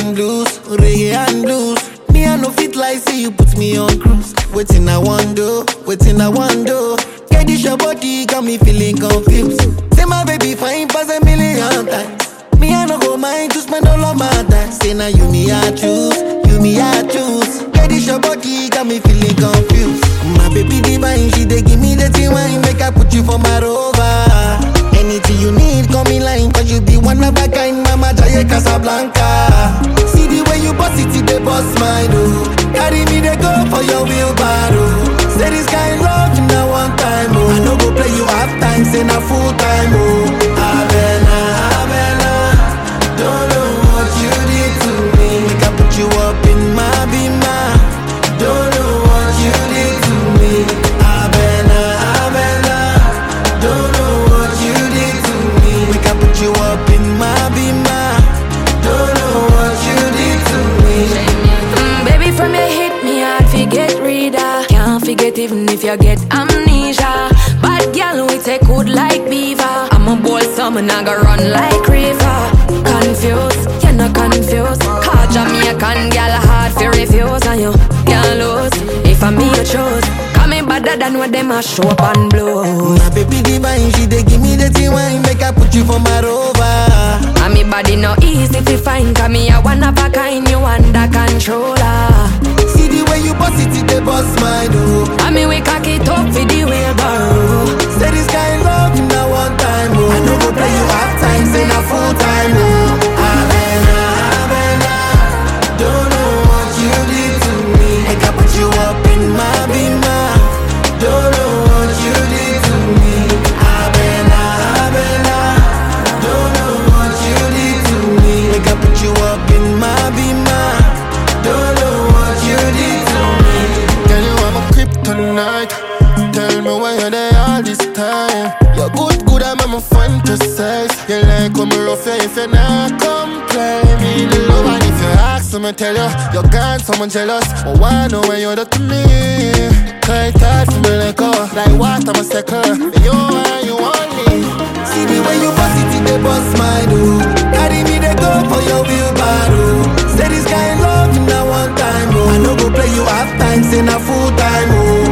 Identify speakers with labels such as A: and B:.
A: and blues. Me I no fit like say you put me on cruise. Waiting I want do. Get this your body got me feeling confused. Say my baby fine pass a million times. Me I no go mind to spend all of my time. Say now you me I choose. Get this your body got me feeling confused. My baby divine, she dey give me the wine. Make I put you for my rover. Anything you need, call me line. Cause you be one of a kind, Mama Jaya Casablanca. See the way you boss it, they boss mine, oh. Carry me, they go for your wheelbarrow. Say this kind love, you know one time, oh. I no go play you half time, say na full time, oh. Avena, don't know what you did to me. Make I put you up in my bima. Don't know what you did to me. Avena, don't know what you did to me. Make I put you up in my bima. Don't know what you did to me.
B: Baby, from your hit me hard, forget reader. Can't forget even if you get amnesia. Bad girl, we take good like beaver. I'm a bold summer, I go run like river. Confused, you're not confused. Call Jamaican girl hard for refuse. And you can't lose, if I'm me you choose. Call me better than what them a show up and blow.
A: My baby divine, she dey give me the wine. Make I put you for my rover.
B: And me body no easy to find. Cause me a one of a kind, you under controller.
A: See the way you boss it, they boss mine, oh.
B: And me we cock it up for the wheelbarrow.
A: Say this kind love, you know one time, oh. I no go play you half time, say na full time, oh. Avena, don't know what you did to me. Make I put you up in my bima. Don't know what you did to me. Avena, don't know what you did to me. Make I put you up in my bima. Don't know what you did to me.
C: Tell you I'm a kryptonite. Tell me why you're there all this time. You're good, I'm a fantasize. You like when me rough you if you not complain. Me the love and if you ask me tell you you're gone, someone jealous. But why know when you're there to me? Tight for me like oh, like water my second. You and you only.
A: See the way you boss it, they boss mine, oh. Carry me, they go for your wheelbarrow. Say this kind love, you know one time, oh. I no go play you half time, say na full time, oh.